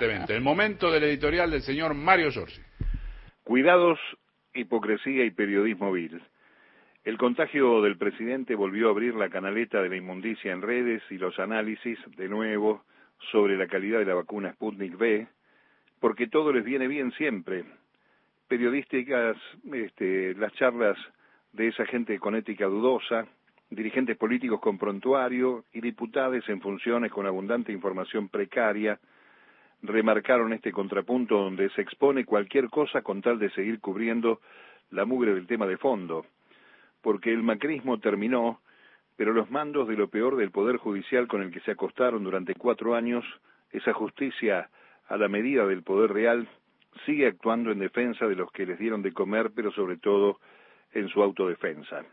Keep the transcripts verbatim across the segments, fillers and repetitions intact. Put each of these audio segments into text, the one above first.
Evidentemente. El momento del editorial del señor Mario Sorsi. Cuidados, hipocresía y periodismo vil. El contagio del presidente volvió a abrir la canaleta de la inmundicia en redes y los análisis, de nuevo, sobre la calidad de la vacuna Sputnik V, porque todo les viene bien siempre. Periodísticas, este, las charlas de esa gente con ética dudosa, dirigentes políticos con prontuario y diputados en funciones con abundante información precaria, remarcaron este contrapunto donde se expone cualquier cosa con tal de seguir cubriendo la mugre del tema de fondo, porque el macrismo terminó, pero los mandos de lo peor del Poder Judicial con el que se acostaron durante cuatro años, esa justicia a la medida del poder real, sigue actuando en defensa de los que les dieron de comer, pero sobre todo en su autodefensa.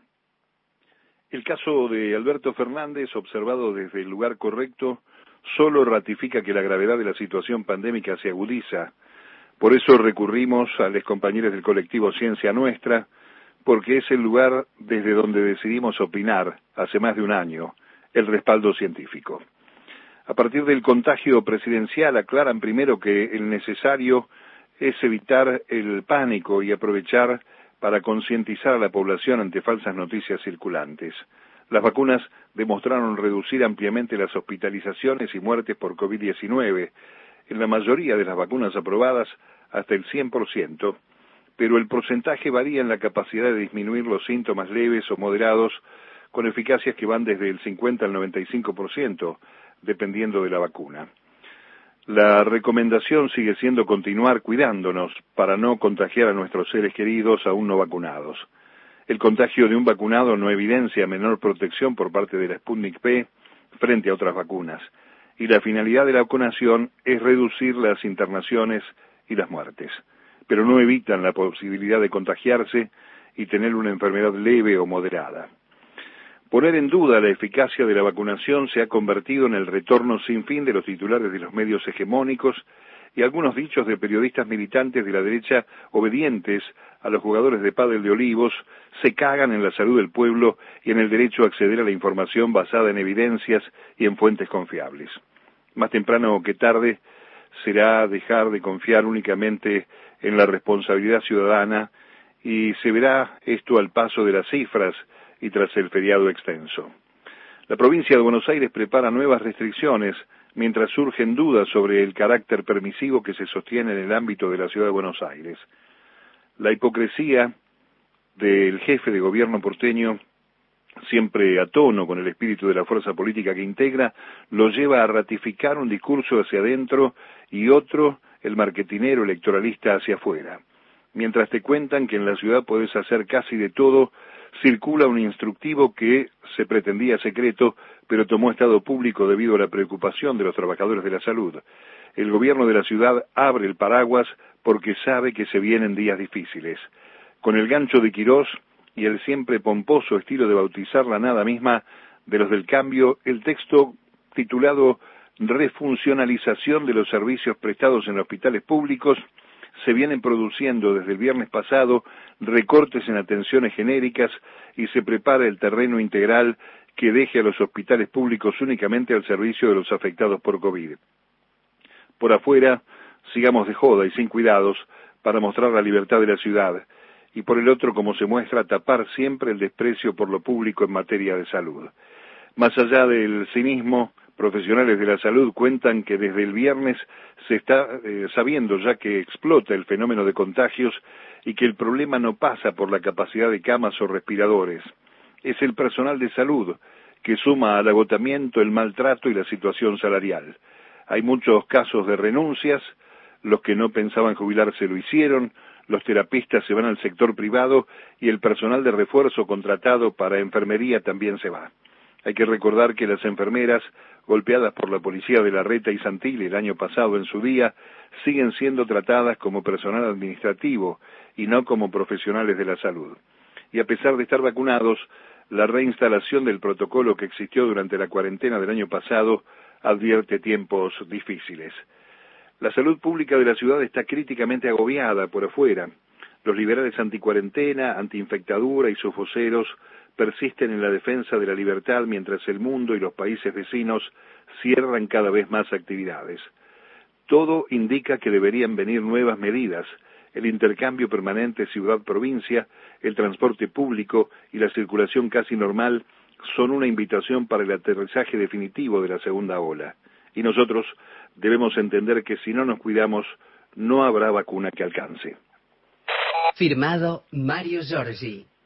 El caso de Alberto Fernández, observado desde el lugar correcto, solo ratifica que la gravedad de la situación pandémica se agudiza. Por eso recurrimos a los compañeros del colectivo Ciencia Nuestra, porque es el lugar desde donde decidimos opinar hace más de un año, el respaldo científico. A partir del contagio presidencial aclaran primero que el necesario es evitar el pánico y aprovechar para concientizar a la población ante falsas noticias circulantes. Las vacunas demostraron reducir ampliamente las hospitalizaciones y muertes por COVID diecinueve, en la mayoría de las vacunas aprobadas hasta el cien por ciento, pero el porcentaje varía en la capacidad de disminuir los síntomas leves o moderados, con eficacias que van desde el cincuenta al noventa y cinco por ciento, dependiendo de la vacuna. La recomendación sigue siendo continuar cuidándonos para no contagiar a nuestros seres queridos aún no vacunados. El contagio de un vacunado no evidencia menor protección por parte de la Sputnik V frente a otras vacunas, y la finalidad de la vacunación es reducir las internaciones y las muertes, pero no evitan la posibilidad de contagiarse y tener una enfermedad leve o moderada. Poner en duda la eficacia de la vacunación se ha convertido en el retorno sin fin de los titulares de los medios hegemónicos y algunos dichos de periodistas militantes de la derecha obedientes a los jugadores de pádel de Olivos se cagan en la salud del pueblo y en el derecho a acceder a la información basada en evidencias y en fuentes confiables. Más temprano que tarde será dejar de confiar únicamente en la responsabilidad ciudadana y se verá esto al paso de las cifras y tras el feriado extenso. La provincia de Buenos Aires prepara nuevas restricciones mientras surgen dudas sobre el carácter permisivo que se sostiene en el ámbito de la ciudad de Buenos Aires. La hipocresía del jefe de gobierno porteño, siempre a tono con el espíritu de la fuerza política que integra, lo lleva a ratificar un discurso hacia adentro y otro, el marketinero electoralista, hacia afuera. Mientras te cuentan que en la ciudad podés hacer casi de todo, circula un instructivo que se pretendía secreto, pero tomó estado público debido a la preocupación de los trabajadores de la salud. El gobierno de la ciudad abre el paraguas porque sabe que se vienen días difíciles. Con el gancho de Quirós y el siempre pomposo estilo de bautizar la nada misma de los del cambio, el texto titulado Refuncionalización de los servicios prestados en hospitales públicos, se vienen produciendo desde el viernes pasado recortes en atenciones genéricas y se prepara el terreno integral que deje a los hospitales públicos únicamente al servicio de los afectados por COVID. Por afuera, sigamos de joda y sin cuidados para mostrar la libertad de la ciudad, y por el otro, como se muestra, tapar siempre el desprecio por lo público en materia de salud. Más allá del cinismo, profesionales de la salud cuentan que desde el viernes se está eh, sabiendo ya que explota el fenómeno de contagios y que el problema no pasa por la capacidad de camas o respiradores. Es el personal de salud que suma al agotamiento, el maltrato y la situación salarial. Hay muchos casos de renuncias, los que no pensaban jubilarse lo hicieron, los terapistas se van al sector privado y el personal de refuerzo contratado para enfermería también se va. Hay que recordar que las enfermeras, golpeadas por la policía de Larreta y Santilli el año pasado en su día, siguen siendo tratadas como personal administrativo y no como profesionales de la salud. Y a pesar de estar vacunados, la reinstalación del protocolo que existió durante la cuarentena del año pasado advierte tiempos difíciles. La salud pública de la ciudad está críticamente agobiada por afuera. Los liberales anticuarentena, antiinfectadura y sus voceros persisten en la defensa de la libertad mientras el mundo y los países vecinos cierran cada vez más actividades. Todo indica que deberían venir nuevas medidas, el intercambio permanente ciudad-provincia, el transporte público y la circulación casi normal son una invitación para el aterrizaje definitivo de la segunda ola. Y nosotros debemos entender que si no nos cuidamos, no habrá vacuna que alcance. Firmado Mario Giorgi.